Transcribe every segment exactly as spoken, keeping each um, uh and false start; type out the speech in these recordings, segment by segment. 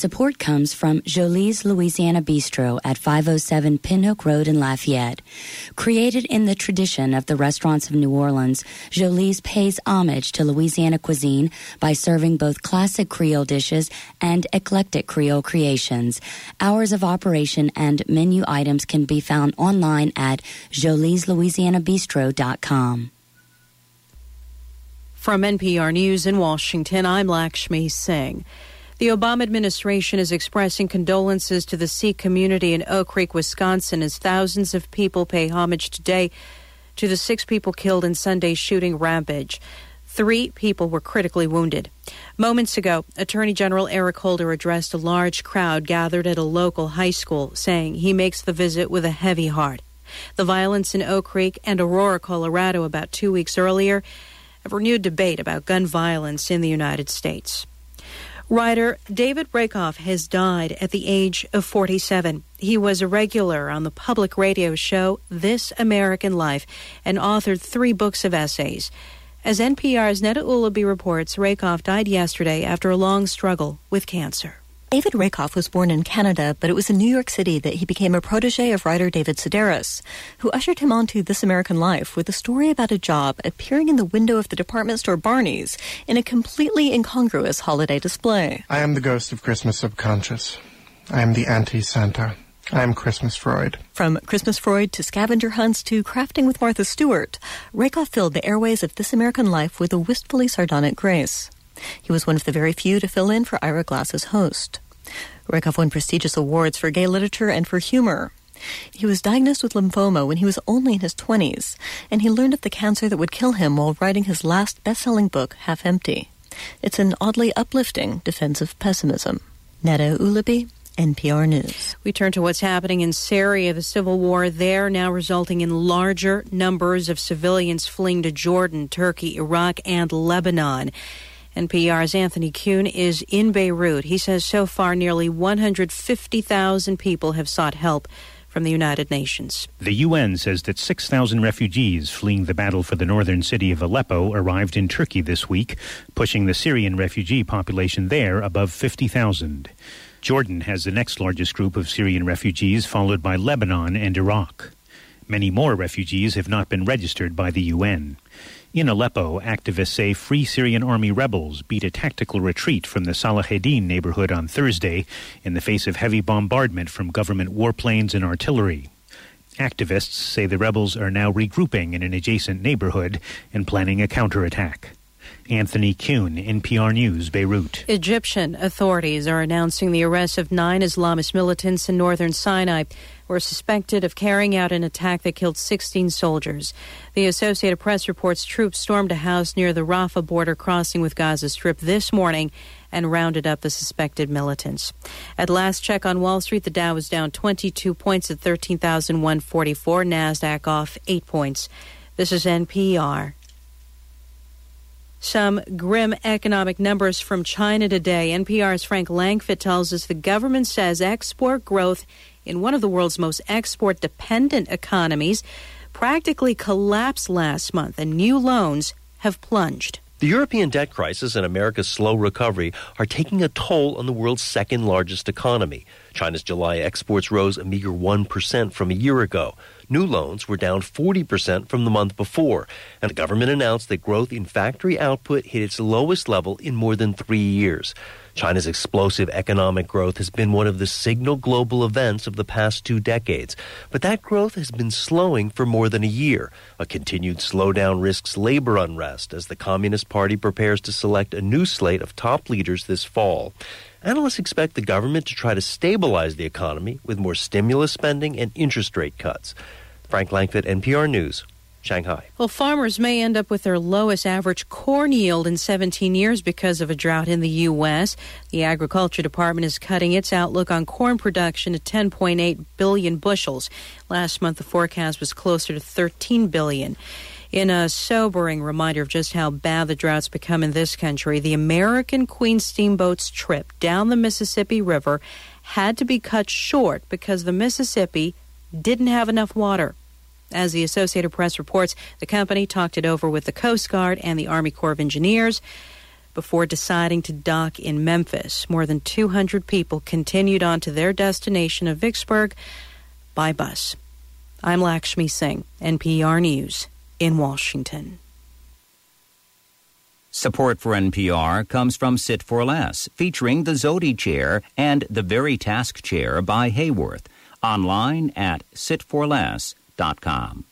Support comes from Jolie's Louisiana Bistro at five oh seven Pinhook Road in Lafayette. Created in the tradition of the restaurants of New Orleans, Jolie's pays homage to Louisiana cuisine by serving both classic Creole dishes and eclectic Creole creations. Hours of operation and menu items can be found online at jolies louisiana bistro dot com. From N P R News in Washington, I'm Lakshmi Singh. The Obama administration is expressing condolences to the Sikh community in Oak Creek, Wisconsin, as thousands of people pay homage today to the six people killed in Sunday's shooting rampage. Three people were critically wounded. Moments ago, Attorney General Eric Holder addressed a large crowd gathered at a local high school, saying he makes the visit with a heavy heart. The violence in Oak Creek and Aurora, Colorado, about two weeks earlier, have renewed debate about gun violence in the United States. Writer David Rakoff has died at the age of forty-seven. He was a regular on the public radio show This American Life and authored three books of essays. As N P R's Neda Ulaby reports, Rakoff died yesterday after a long struggle with cancer. David Rakoff was born in Canada, but it was in New York City that he became a protege of writer David Sedaris, who ushered him onto This American Life with a story about a job appearing in the window of the department store Barney's in a completely incongruous holiday display. I am the ghost of Christmas subconscious. I am the anti-Santa. I am Christmas Freud. From Christmas Freud to scavenger hunts to crafting with Martha Stewart, Rakoff filled the airways of This American Life with a wistfully sardonic grace. He was one of the very few to fill in for Ira Glass's host. Rakoff won prestigious awards for gay literature and for humor. He was diagnosed with lymphoma when he was only in his twenties, and he learned of the cancer that would kill him while writing his last best-selling book, Half Empty. It's an oddly uplifting defense of pessimism. Neda Ulaby, N P R News. We turn to what's happening in Syria. The civil war there now resulting in larger numbers of civilians fleeing to Jordan, Turkey, Iraq, and Lebanon. N P R's Anthony Kuhn is in Beirut. He says so far nearly one hundred fifty thousand people have sought help from the United Nations. The U N says that six thousand refugees fleeing the battle for the northern city of Aleppo arrived in Turkey this week, pushing the Syrian refugee population there above fifty thousand. Jordan has the next largest group of Syrian refugees, followed by Lebanon and Iraq. Many more refugees have not been registered by the U N. In Aleppo, activists say Free Syrian Army rebels beat a tactical retreat from the Salaheddin neighborhood on Thursday in the face of heavy bombardment from government warplanes and artillery. Activists say the rebels are now regrouping in an adjacent neighborhood and planning a counterattack. Anthony Kuhn, N P R News, Beirut. Egyptian authorities are announcing the arrest of nine Islamist militants in northern Sinai who are suspected of carrying out an attack that killed sixteen soldiers. The Associated Press reports troops stormed a house near the Rafah border crossing with Gaza Strip this morning and rounded up the suspected militants. At last check on Wall Street, the Dow was down twenty-two points at thirteen thousand one hundred forty-four. NASDAQ off eight points. This is N P R. Some grim economic numbers from China today. N P R's Frank Langfitt tells us the government says export growth in one of the world's most export-dependent economies practically collapsed last month, and new loans have plunged. The European debt crisis and America's slow recovery are taking a toll on the world's second-largest economy. China's July exports rose a meager one percent from a year ago. New loans were down forty percent from the month before, and the government announced that growth in factory output hit its lowest level in more than three years. China's explosive economic growth has been one of the signal global events of the past two decades, but that growth has been slowing for more than a year. A continued slowdown risks labor unrest as the Communist Party prepares to select a new slate of top leaders this fall. Analysts expect the government to try to stabilize the economy with more stimulus spending and interest rate cuts. Frank Langfitt, N P R News, Shanghai. Well, farmers may end up with their lowest average corn yield in seventeen years because of a drought in the U S. The Agriculture Department is cutting its outlook on corn production to ten point eight billion bushels. Last month, the forecast was closer to thirteen billion. In a sobering reminder of just how bad the drought's become in this country, the American Queen Steamboat's trip down the Mississippi River had to be cut short because the Mississippi didn't have enough water. As the Associated Press reports, the company talked it over with the Coast Guard and the Army Corps of Engineers, before deciding to dock in Memphis. More than two hundred people continued on to their destination of Vicksburg by bus. I'm Lakshmi Singh, N P R News in Washington. Support for N P R comes from Sit for Less, featuring the Zodi Chair and the Veritask Chair by Hayworth. Online at sit for less dot com.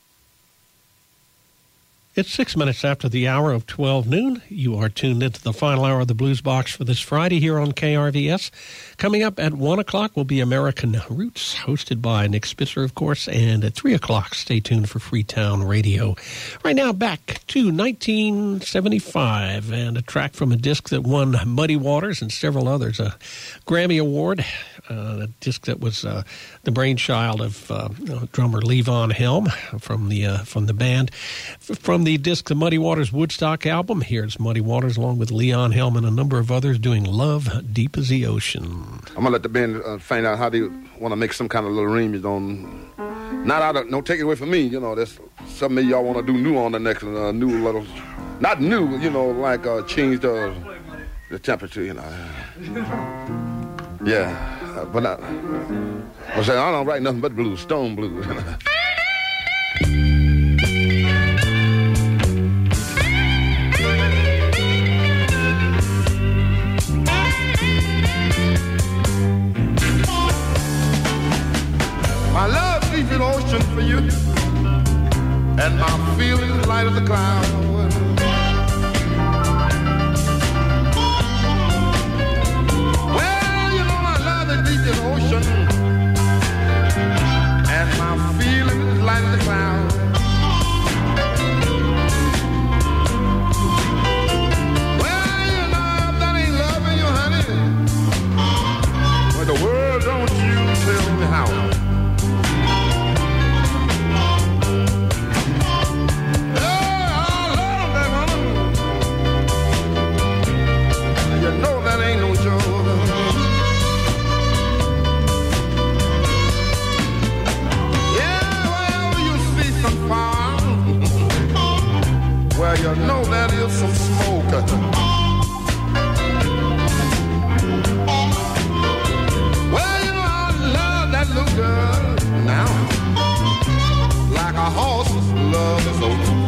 It's six minutes after the hour of twelve noon. You are tuned into the final hour of the Blues Box for this Friday here on K R V S. Coming up at one o'clock will be American Roots, hosted by Nick Spitzer, of course. And at three o'clock, stay tuned for Freetown Radio. Right now, back to nineteen seventy-five, and a track from a disc that won Muddy Waters and several others a Grammy Award. Uh, a disc that was uh, the brainchild of uh, drummer Levon Helm from the uh, from the band. From the disc, the Muddy Waters Woodstock album, here's Muddy Waters along with Leon Helm and a number of others doing Love Deep as the Ocean. I'm going to let the band uh, find out how they want to make some kind of little remix on, not out of, no, take it away from me, you know, that's something y'all want to do new on the next, uh, new little, not new, you know, like uh, change the, the temperature, you know. Yeah. Uh, but I, I say I don't write nothing but blues, stone blues. My love deep in ocean for you, and my feelings light as the clouds. Ocean, and my feelings light as the clouds. Well, you know that ain't loving you, honey. But the world, don't you tell me how. Oh, I love that woman. You know that ain't no joke. Well, you know that is some smoke. Well, you know I love that little girl now, like a horse's love is open.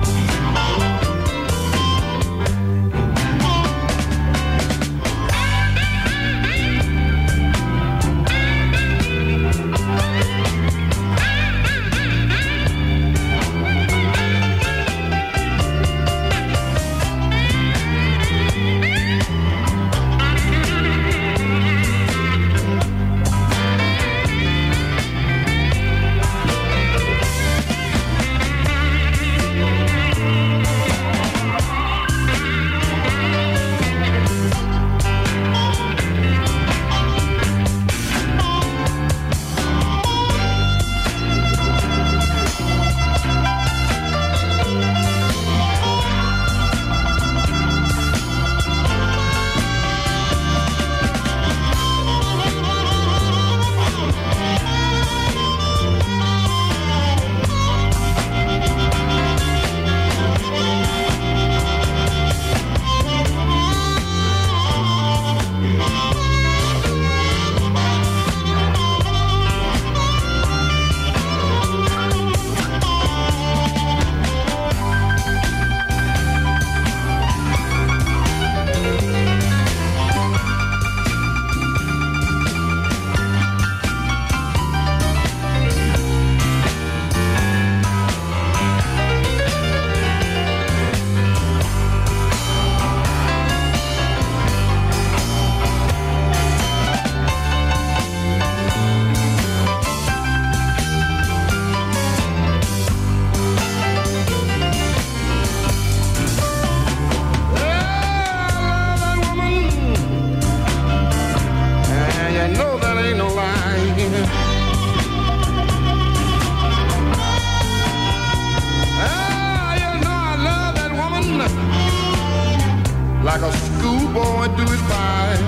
like a schoolboy do it by.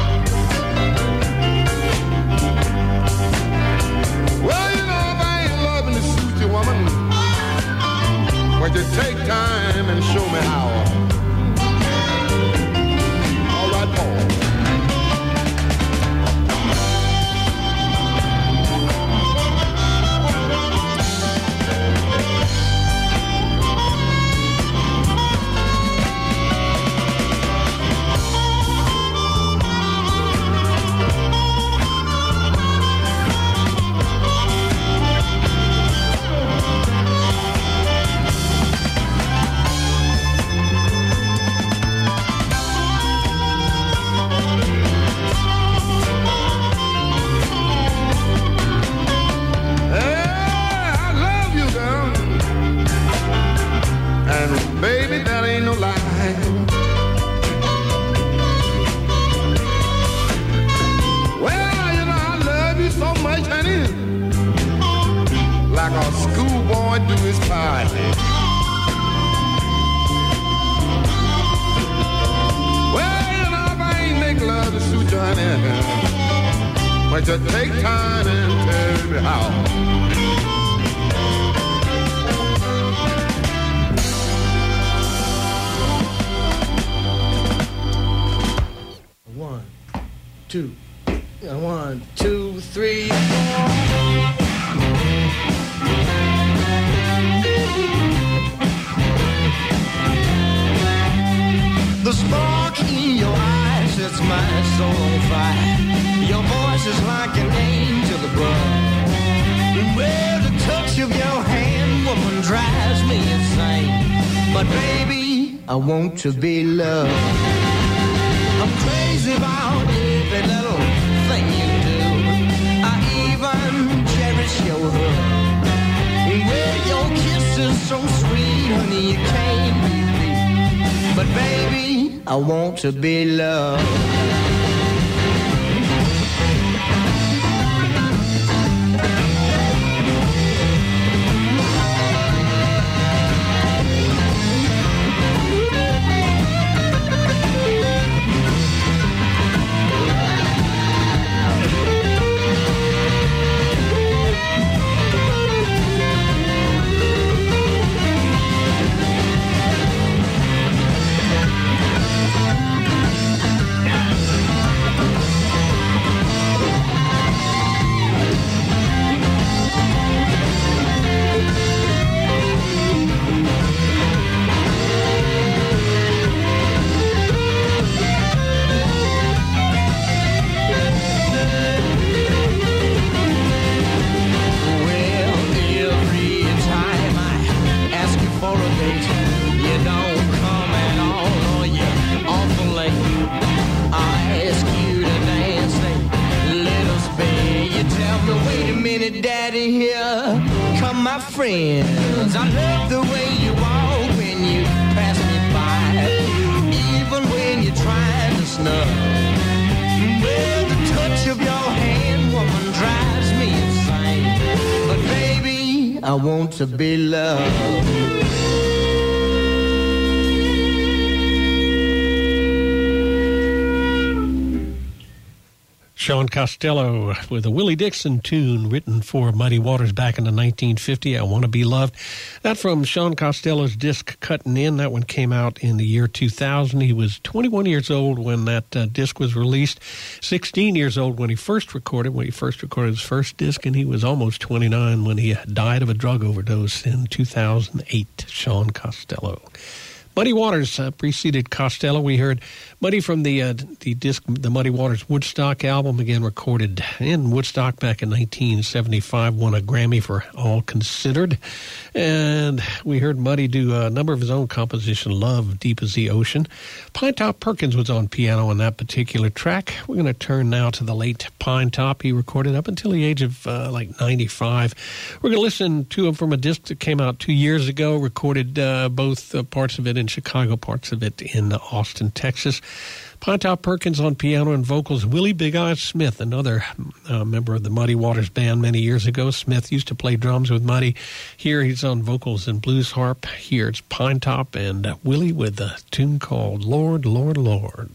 Well, you know, if I ain't loving to suit you, woman, would you take time and show me how? like a schoolboy do his party. Well, you know, I ain't make love to suit you, honey, but you take time and tell me how. One, two, one, two, three, four. The spark in your eyes sets my soul on fire. Your voice is like an angel above. Well, the touch of your hand, woman, drives me insane. But baby, I want to be loved. I'm crazy about every little thing you do. I even cherish your hug. Well, your kiss is so sweet, honey, you can't be beat. But baby, I want to be loved. Friends, I love the way you walk when you pass me by, even when you're trying to snub. Well, the touch of your hand, woman, drives me insane. But baby, I want to be loved. Sean Costello with a Willie Dixon tune written for Muddy Waters back in the nineteen fifty, I Want to Be Loved. That from Sean Costello's disc Cutting In. That one came out in the year two thousand. He was twenty-one years old when that uh, disc was released, sixteen years old when he first recorded, when he first recorded his first disc, and he was almost twenty-nine when he died of a drug overdose in two thousand eight. Sean Costello. Muddy Waters uh, preceded Costello. We heard Muddy from the uh, the disc, the Muddy Waters Woodstock album, again recorded in Woodstock back in nineteen seventy-five, won a Grammy for All Considered. And we heard Muddy do a number of his own composition, Love, Deep as the Ocean. Pine Top Perkins was on piano on that particular track. We're going to turn now to the late Pine Top. He recorded up until the age of uh, like ninety-five. We're going to listen to him from a disc that came out two years ago, recorded uh, both uh, parts of it in Chicago, parts of it in Austin, Texas. Pine Top Perkins on piano and vocals. Willie Big Eyes Smith, another uh, member of the Muddy Waters band many years ago. Smith used to play drums with Muddy. Here he's on vocals and blues harp. Here it's Pine Top and uh, Willie with a tune called Lord, Lord, Lord.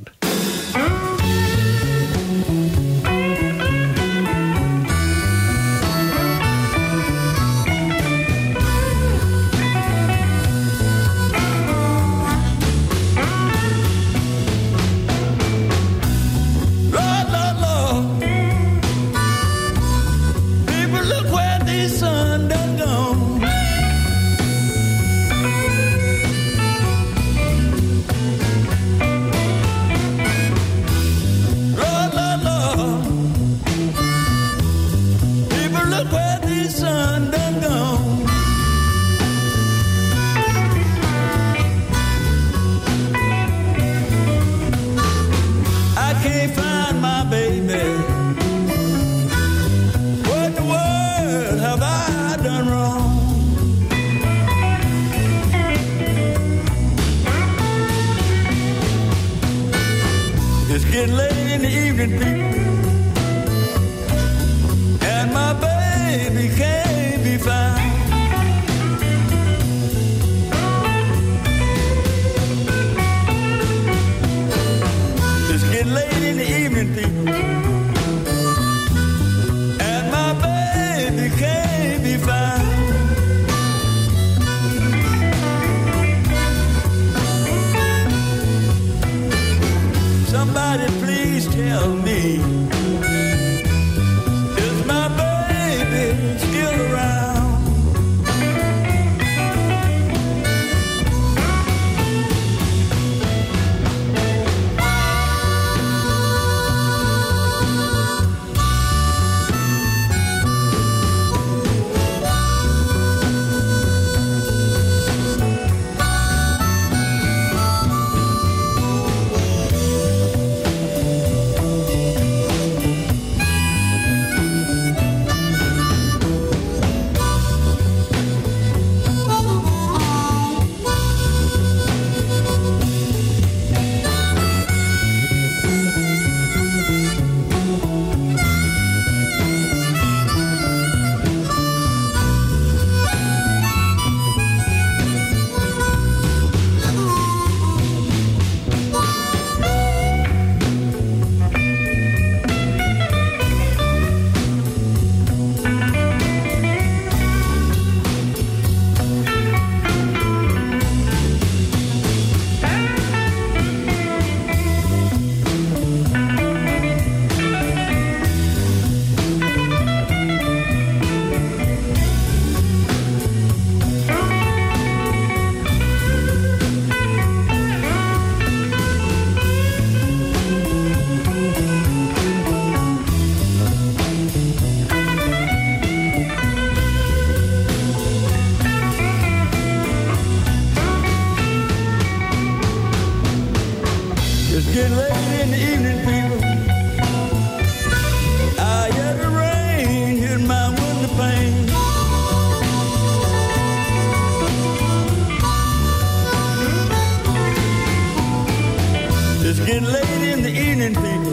evening, people.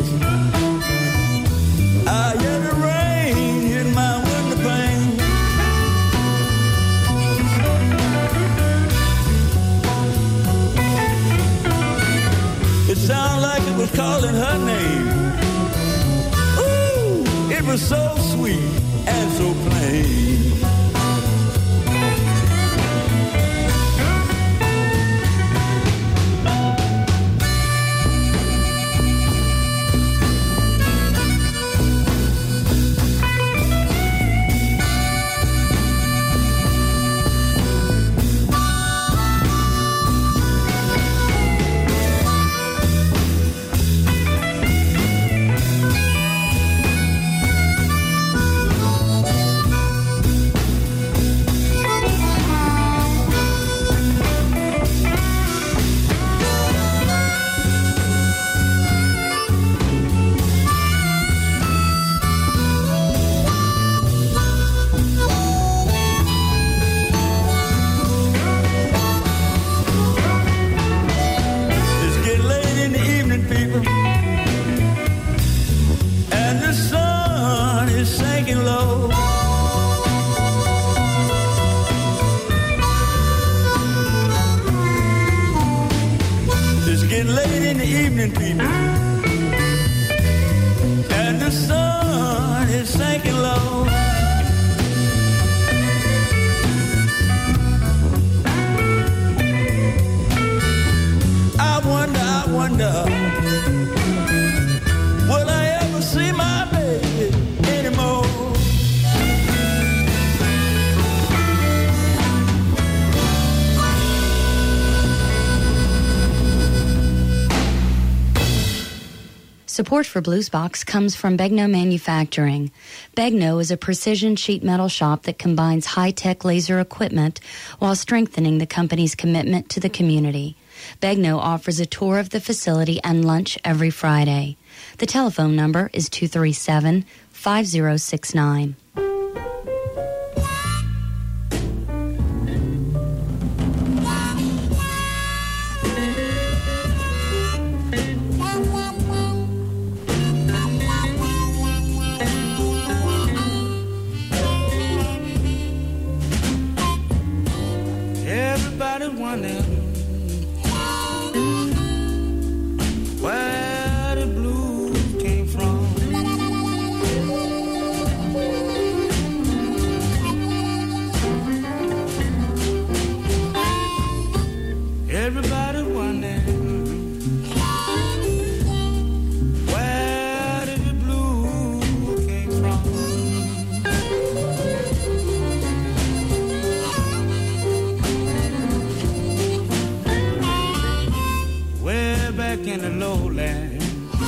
I hear the rain hit my window pane. It sounded like it was calling her name. Ooh, it was so sweet and so plain. Support for Bluesbox comes from Begno Manufacturing. Begno is a precision sheet metal shop that combines high-tech laser equipment while strengthening the company's commitment to the community. Begno offers a tour of the facility and lunch every Friday. The telephone number is two three seven, five zero six nine. Everybody wondering where the blues came from. Everybody wondering where did the blues came from. Back in the lowland,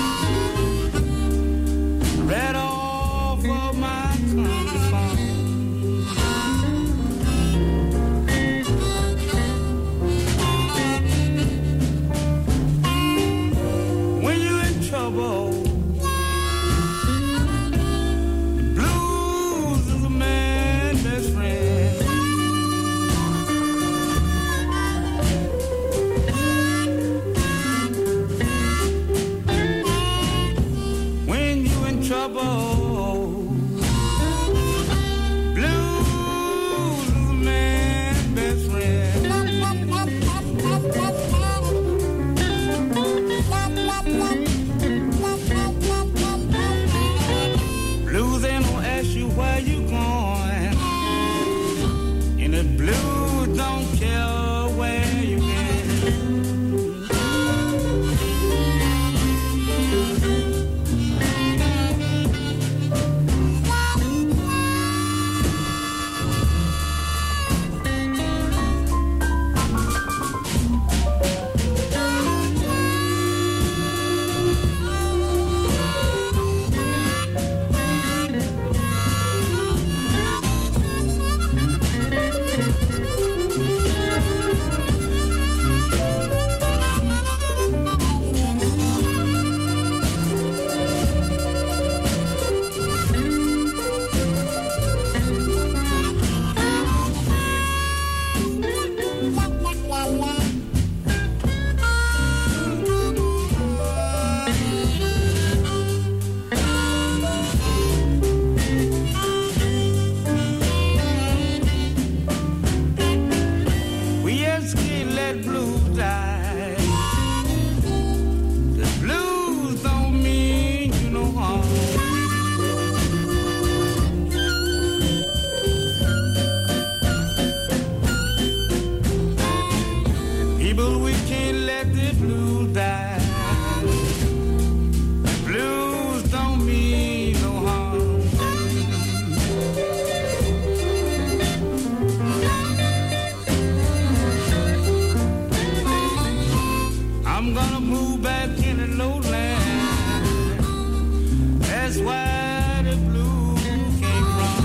right off of my country farm. When you're in trouble, the blues is a man's best friend. Trouble, blues is a man's best friend. Blues ain't gonna ask you where you going, and the blues don't care where you been. let blues die. The blues don't mean you no harm. People, we can't let the blues die. Blues don't mean no harm. I'm gonna move back in the lowland. That's why the blues came from.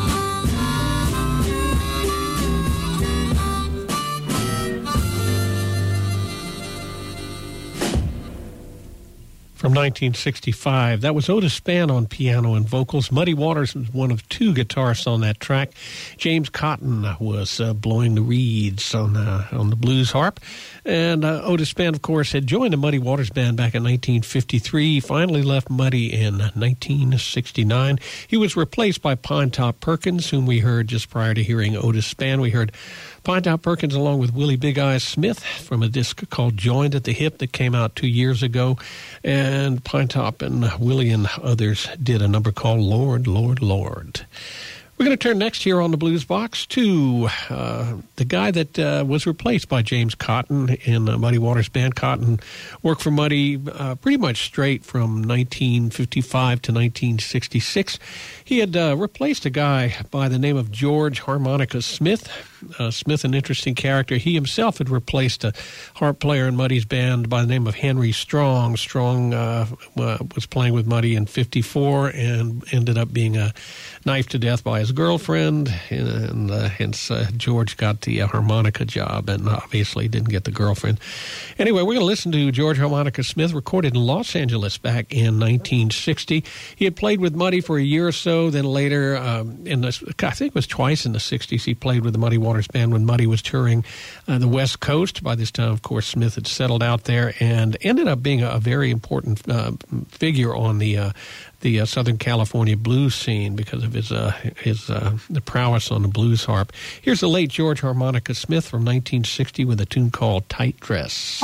From nineteen sixty-five, that was Otis Spann on piano and vocals. Muddy Waters was one of two guitarists on that track. James Cotton was uh, blowing the reeds on, uh, on the blues harp. And uh, Otis Spann, of course, had joined the Muddy Waters Band back in nineteen fifty-three. He finally left Muddy in nineteen sixty-nine. He was replaced by Pinetop Perkins, whom we heard just prior to hearing Otis Spann. We heard Pinetop Perkins along with Willie Big Eyes Smith from a disc called Joined at the Hip that came out two years ago. And Pinetop and Willie and others did a number called Lord, Lord, Lord. We're going to turn next here on the Blues Box to uh, the guy that uh, was replaced by James Cotton in the Muddy Waters Band. Cotton worked for Muddy uh, pretty much straight from nineteen fifty-five to nineteen sixty-six. He had uh, replaced a guy by the name of George Harmonica Smith. Uh, Smith, an interesting character. He himself had replaced a harp player in Muddy's band by the name of Henry Strong. Strong uh, uh, was playing with Muddy in fifty-four and ended up being uh, knifed to death by his girlfriend, and uh, hence uh, George got the uh, harmonica job and obviously didn't get the girlfriend. Anyway, we're going to listen to George Harmonica Smith, recorded in Los Angeles back in nineteen sixty. He had played with Muddy for a year or so, then later, um, in the, I think it was twice in the sixties, he played with the Muddy Waters Band when Muddy was touring uh, the West Coast. By this time, of course, Smith had settled out there and ended up being a, a very important uh, figure on the uh, the uh, Southern California blues scene because of his uh, his uh, the prowess on the blues harp. Here's the late George Harmonica Smith from nineteen sixty with a tune called Tight Dress.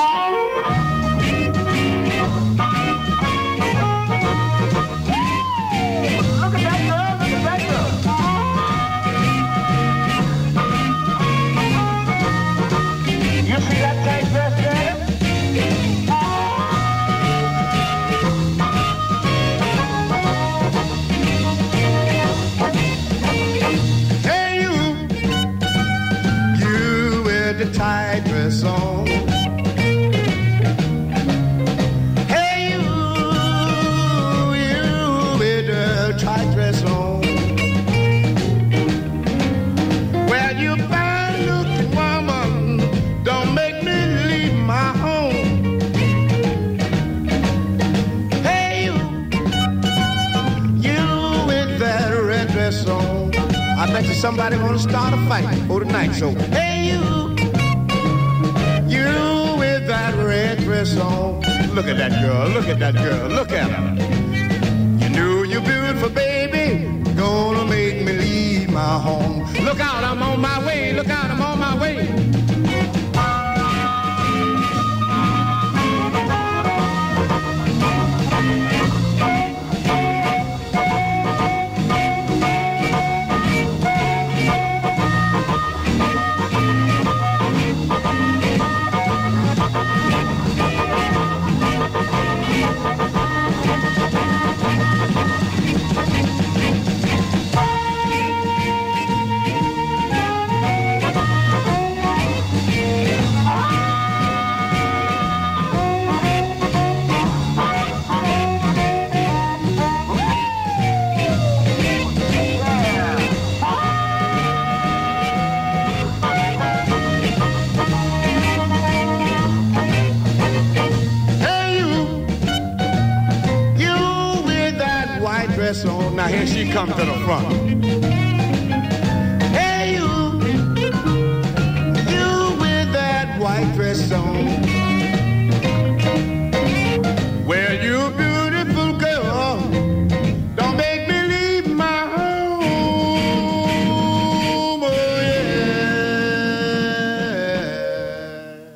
Tight dress on. Hey, you, you with a tight dress on. Well, you fine looking woman, don't make me leave my home. Hey, you, you with that red dress on. I bet you somebody gonna start a fight for tonight. So, hey, you. You with that red dress on. Look at that girl, look at that girl, look at her. You knew you're beautiful, baby. Gonna make me leave my home. Look out, I'm on my way, look out, I'm on my way. On. Now here she comes to the front. Hey you, you with that white dress on. Well, you beautiful girl, don't make me leave my home. Oh yeah.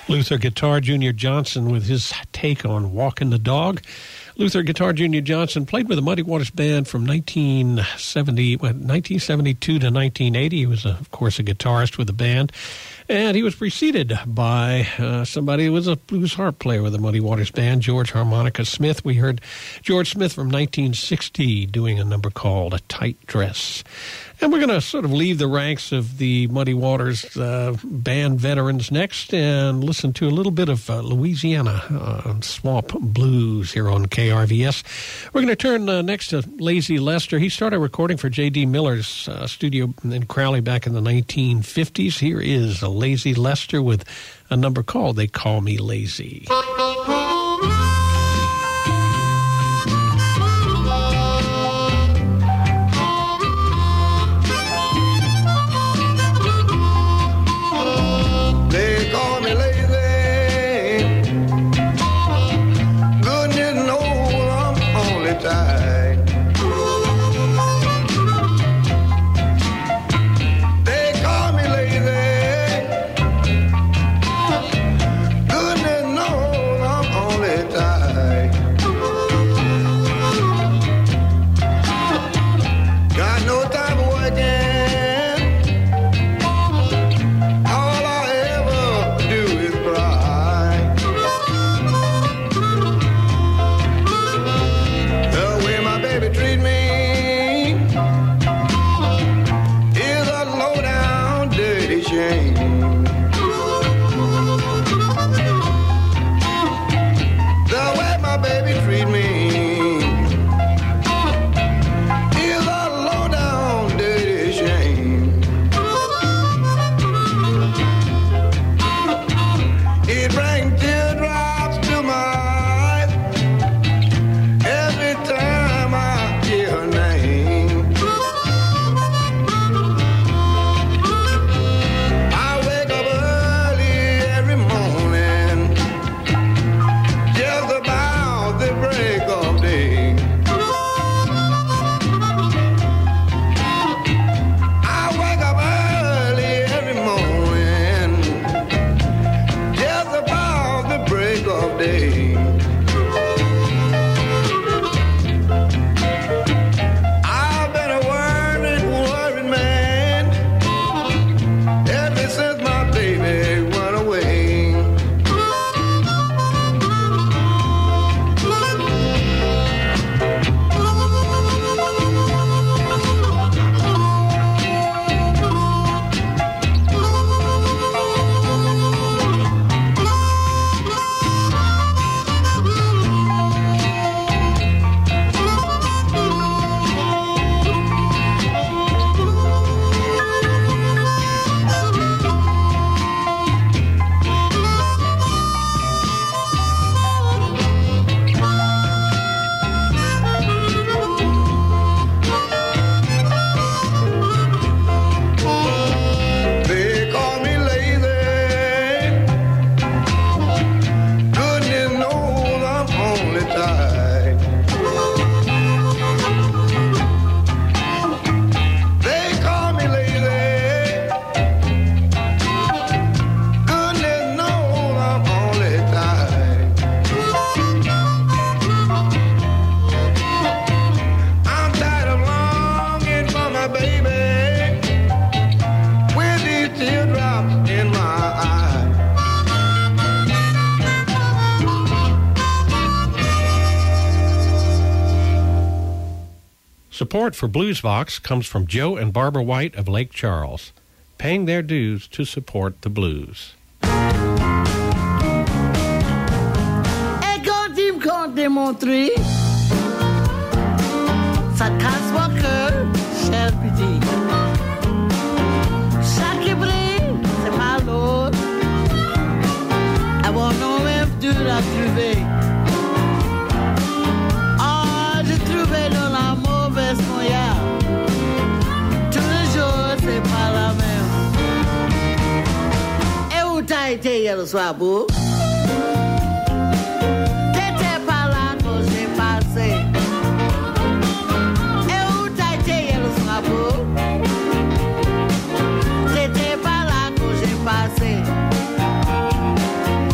Luther Guitar Junior Johnson with his take on Walking the Dog. Luther Guitar Junior Johnson played with the Muddy Waters Band from nineteen seventy, nineteen seventy-two to nineteen eighty. He was, a, of course, a guitarist with the band. And he was preceded by uh, somebody who was a blues harp player with the Muddy Waters Band, George Harmonica Smith. We heard George Smith from nineteen sixty doing a number called A Tight Dress. And we're going to sort of leave the ranks of the Muddy Waters uh, band veterans next and listen to a little bit of uh, Louisiana uh, swamp blues here on K R V S. We're going to turn uh, next to Lazy Lester. He started recording for J D. Miller's uh, studio in Crowley back in the nineteen fifties. Here is a Lazy Lester with a number called They Call Me Lazy. Support for Bluesbox comes from Joe and Barbara White of Lake Charles, paying their dues to support the blues. Et quand il me compte démontrer, ça casse mon cœur, cher petit. Chaque brin, c'est pas l'autre. Avoir non même dur à trouver. Ah, j'ai trouvé dans la mauvaise moyenne. Tous les jours, c'est pas la même. Et où t'as été hier soir, beau? T'étais pas là quand j'ai passé. Et où t'as été hier soir, beau? T'étais pas là quand j'ai passé.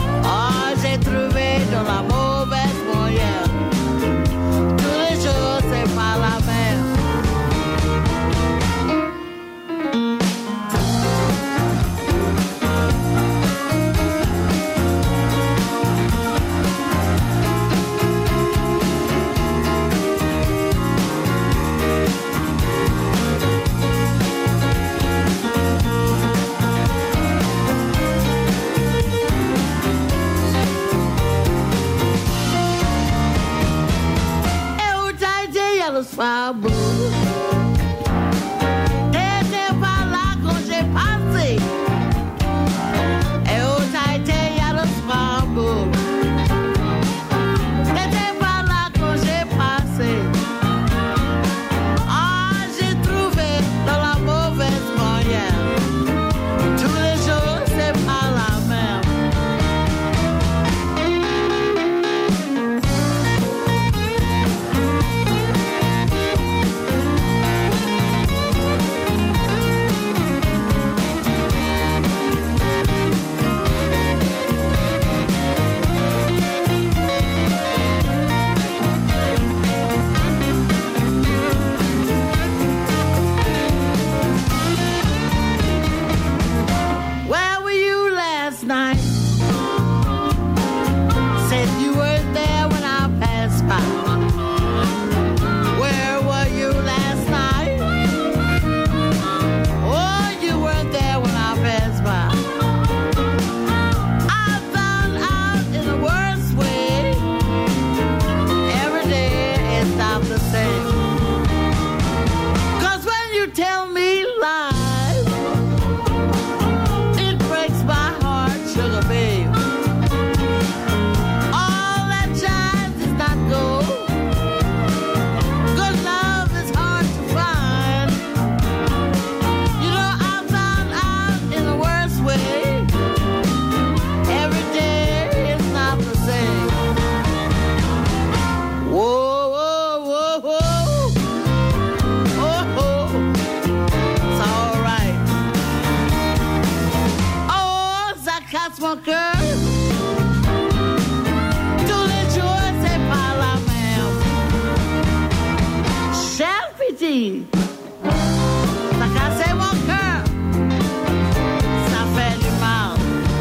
soir beau. T'étais pas là quand j'ai passé. Et où t'as été, y a le soir beau. T'étais pas là quand j'ai passé. Ah, j'ai trouvé dans la mauvaise manière. Tous les jours, c'est pas la même. Where were you last night? Said you weren't there when I passed by. Where were you last night? Oh, you weren't there when I passed by. I found out in the worst way. Every day it's not the same. 'Cause when you tell me lies, it breaks my heart, sugar babe. All that shines is not gold. Good love is hard to find. You know, I found out in the worst way. Every day is not the same. Whoa, whoa, whoa, whoa. Oh, oh. It's all right. Oh, ça casse mon cœur. Tous les jours, c'est pas la même. Cher petit, ça casse mon cœur. Ça fait du mal.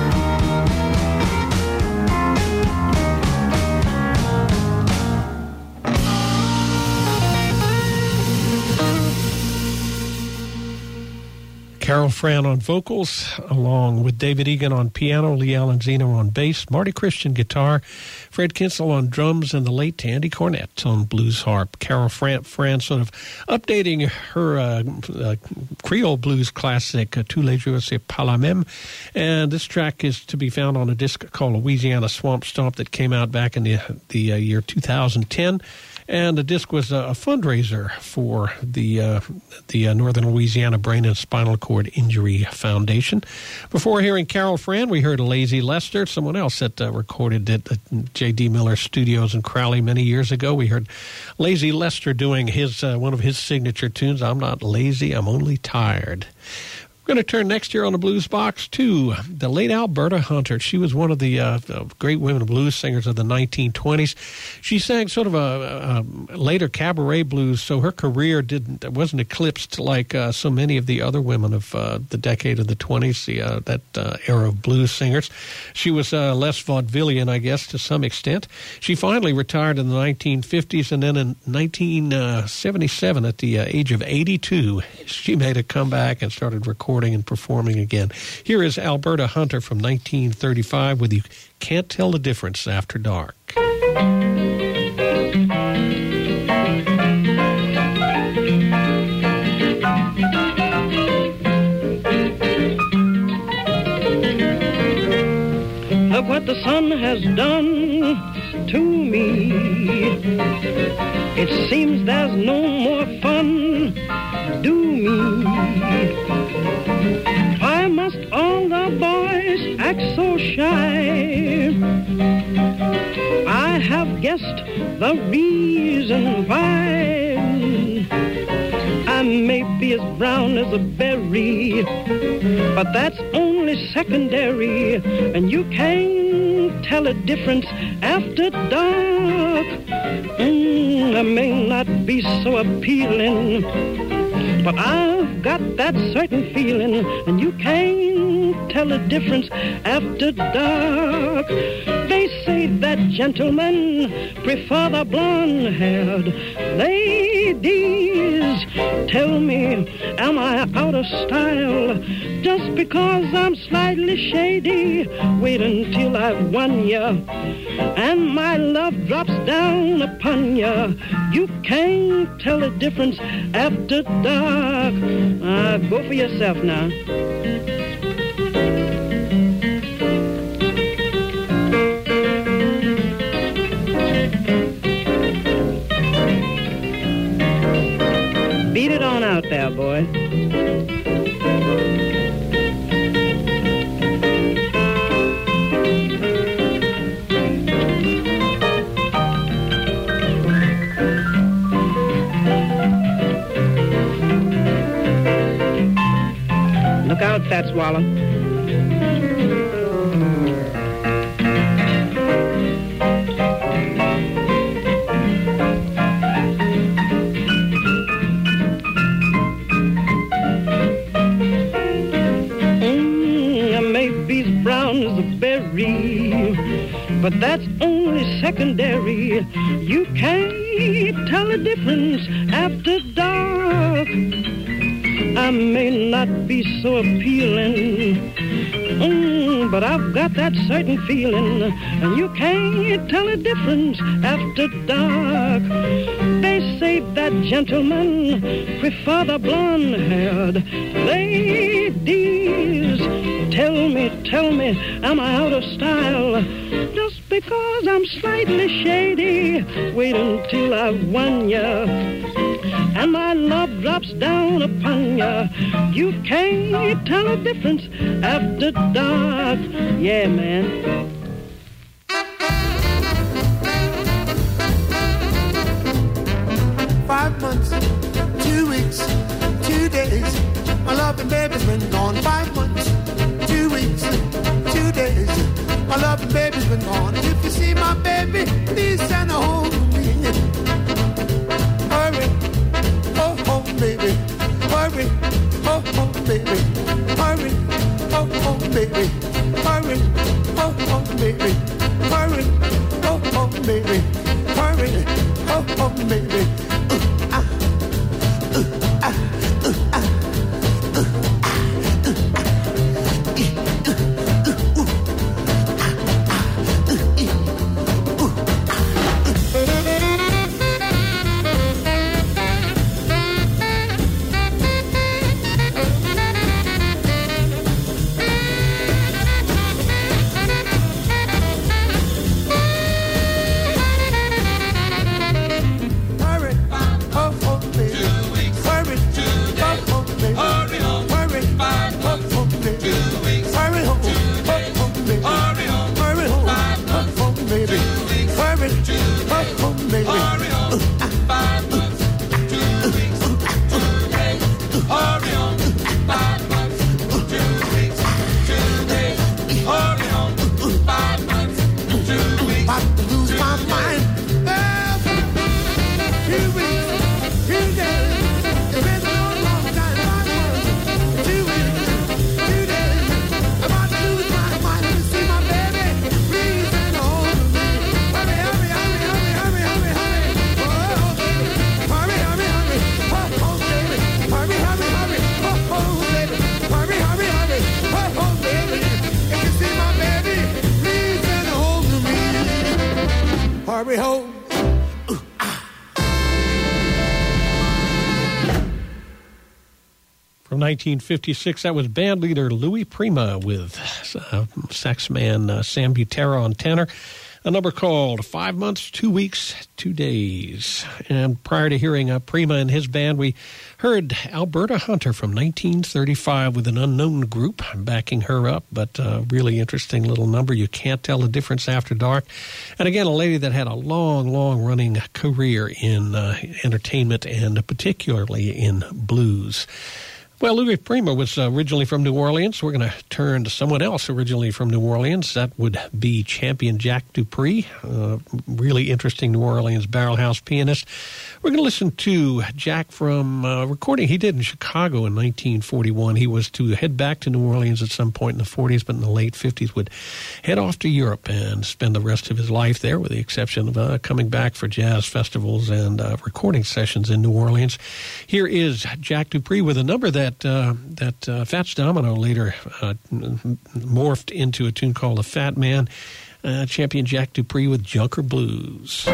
Carol Fran on vocals, along with David Egan on piano, Lee Alanzino on bass, Marty Christian guitar, Fred Kinsel on drums, and the late Tandy Cornett on blues harp. Carol Fran, Fran sort of updating her uh, uh, Creole blues classic, uh, Tous les jours c'est pas la même. And this track is to be found on a disc called Louisiana Swamp Stomp that came out back in the, the uh, year two thousand ten. And the disc was a, a fundraiser for the uh, the uh, Northern Louisiana Brain and Spinal Cord Injury Foundation. Before hearing Carol Fran, we heard Lazy Lester, someone else that uh, recorded at the J D. Miller Studios in Crowley many years ago. We heard Lazy Lester doing his uh, one of his signature tunes, I'm Not Lazy, I'm Only Tired. We're going to turn next year on the Blues Box to the late Alberta Hunter. She was one of the uh, great women blues singers of the nineteen twenties. She sang sort of a, a later cabaret blues, so her career didn't wasn't eclipsed like uh, so many of the other women of uh, the decade of the twenties, the, uh, that uh, era of blues singers. She was uh, less vaudevillian, I guess, to some extent. She finally retired in the nineteen fifties, and then in nineteen seventy-seven, at the uh, age of eighty-two, she made a comeback and started recording and performing again. Here is Alberta Hunter from nineteen thirty-five with You Can't Tell the Difference After Dark. Look what the sun has done to me. It seems there's no more fun. Do me. Why must all the boys act so shy? I have guessed the reason why. I may be as brown as a berry, but that's only secondary, and you can't tell a difference after dark. Mm, I may not be so appealing, but I've got that certain feeling, and you can't tell a difference after dark. They say say that gentlemen prefer the blonde-haired ladies. Tell me, am I out of style just because I'm slightly shady? Wait until I've won ya and my love drops down upon ya. You can't tell the difference after dark. Uh, go for yourself now. Beat it on out there, boy. Look out, Fat Swallow. But that's only secondary. You can't tell the difference after dark. I may not be so appealing, mm, but I've got that certain feeling, and you can't tell the difference after dark. They say that gentlemen prefer the blonde-haired ladies. Tell me, tell me, am I out of style just because I'm slightly shady? Wait until I've won ya and my love drops down upon ya. You can't tell the difference after dark. Yeah, man. Five months, two weeks, two days. My loving baby's been gone. Five months, two weeks, two days. My loving baby's been gone. If you see my baby, please send her home to me. Hurry, oh home, baby. Hurry, oh home, baby. Hurry, oh home, baby. Hurry, oh home, baby. Hurry, oh home, baby. Hurry, oh home, baby. nineteen fifty-six, that was band leader Louis Prima with uh, sax man uh, Sam Butera on tenor. A number called Five Months, Two Weeks, Two Days. And prior to hearing uh, Prima and his band, we heard Alberta Hunter from nineteen thirty-five with an unknown group backing her up, but uh, really interesting little number. You can't tell the difference after dark. And again, a lady that had a long, long-running career in uh, entertainment and particularly in blues. Well, Louis Prima was originally from New Orleans. We're going to turn to someone else originally from New Orleans. That would be champion Jack Dupree, a really interesting New Orleans barrelhouse pianist. We're going to listen to Jack from a recording he did in Chicago in nineteen forty-one. He was to head back to New Orleans at some point in the forties, but in the late fifties would head off to Europe and spend the rest of his life there, with the exception of uh, coming back for jazz festivals and uh, recording sessions in New Orleans. Here is Jack Dupree with a number that Uh, that uh, Fats Domino later uh, morphed into a tune called The Fat Man. Uh, champion Jack Dupree with Junker Blues.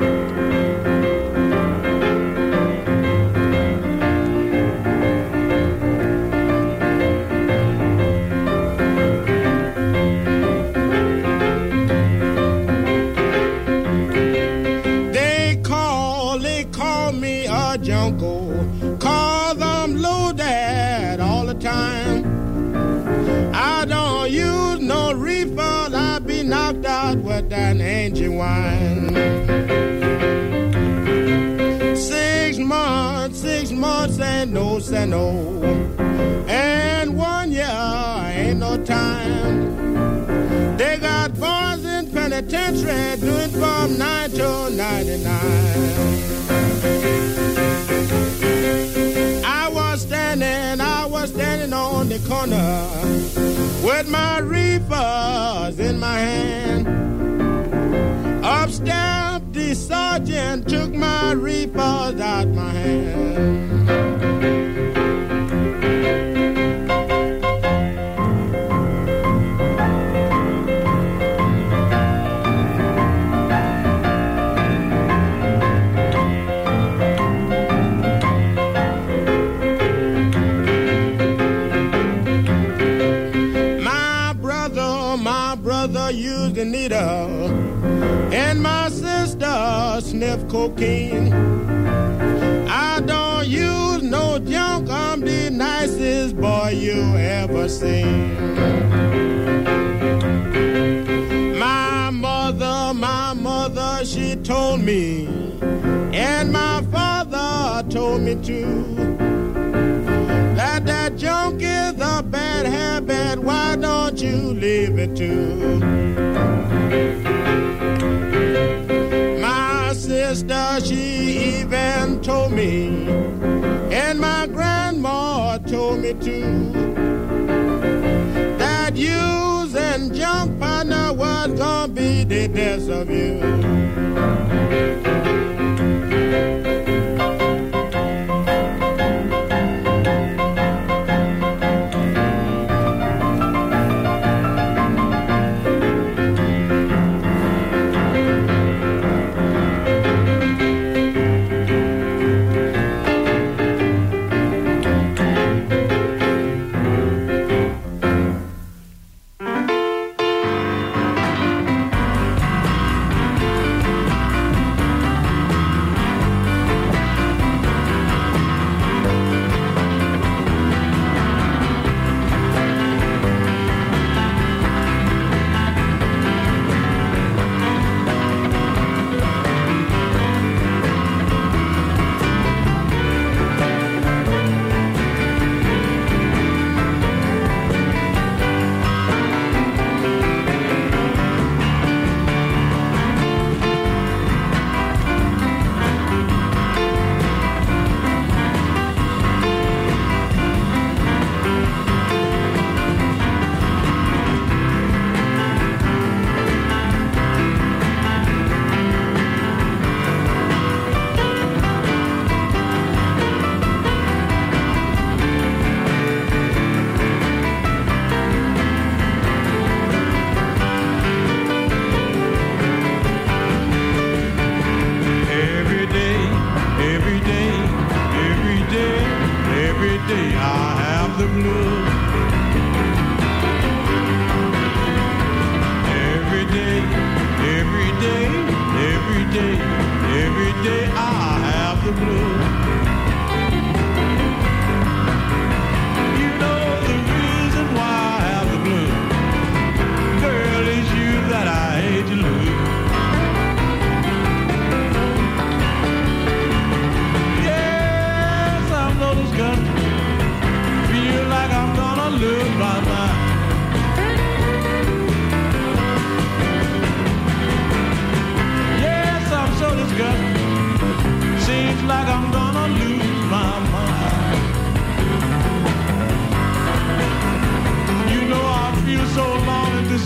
They call, they call me a junko. Cause I'm loaded all the time. I don't use no reefer. I be knocked out with that engine wine. Six months, six months ain't no say no. And one year ain't no time. They got boys in penitentiary doing from nine to ninety-nine. Standing, I was standing on the corner with my reefers in my hand. Up stepped the sergeant, took my reefers out my hand. Used the needle, and my sister sniffed cocaine. I don't use no junk. I'm the nicest boy you ever seen. My mother, my mother, she told me, and my father told me too, that that junk is a bad habit. Why don't you leave it too? My sister, she even told me, and my grandma told me too, that using junk partner was gonna be the death of you.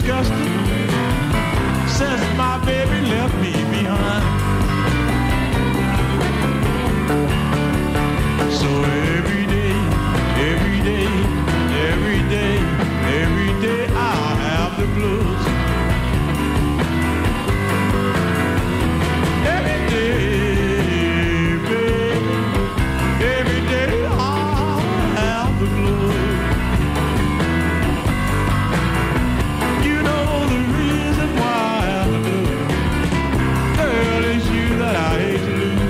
disgusted since my baby left me behind. So every day, every day, every day, every day I'll have the blues. Every day, baby, every day I'll have the blues. You know the reason why I have the blues, girl, it's you that I hate to lose.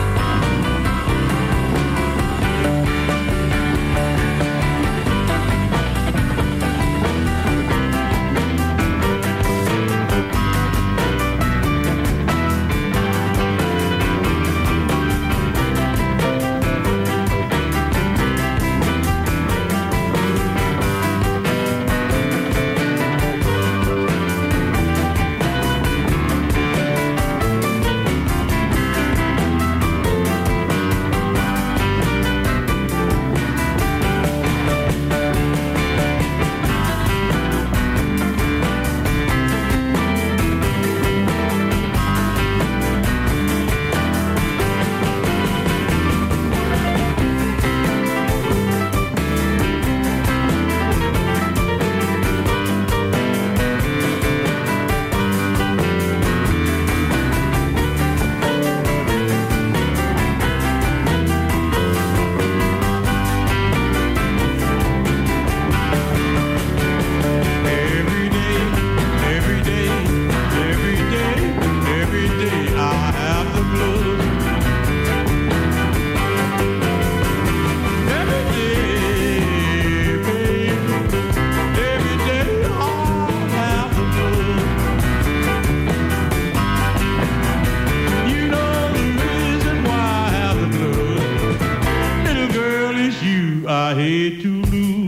I hate to lose.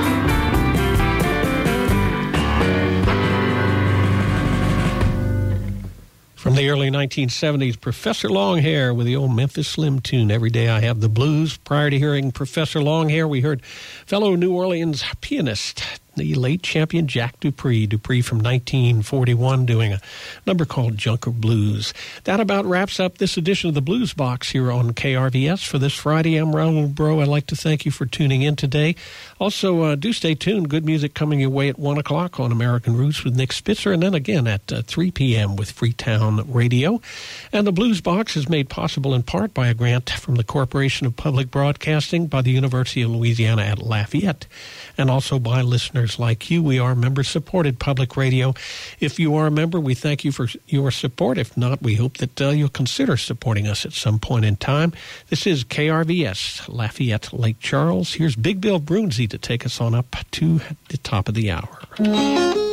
From the early nineteen seventies, Professor Longhair with the old Memphis Slim tune, Every Day I Have the Blues. Prior to hearing Professor Longhair, we heard fellow New Orleans pianist, the late champion Jack Dupree. Dupree from nineteen forty-one doing a number called Junker Blues. That about wraps up this edition of the Blues Box here on K R V S for this Friday. I'm Raul Bro. I'd like to thank you for tuning in today. Also, uh, do stay tuned. Good music coming your way at one o'clock on American Roots with Nick Spitzer, and then again at uh, three p.m. with Freetown Radio. And the Blues Box is made possible in part by a grant from the Corporation of Public Broadcasting, by the University of Louisiana at Lafayette, and also by listeners like you. We are member-supported public radio. If you are a member, we thank you for your support. If not, we hope that uh, you'll consider supporting us at some point in time. This is K R V S, Lafayette, Lake Charles. Here's Big Bill Brunzi to take us on up to the top of the hour.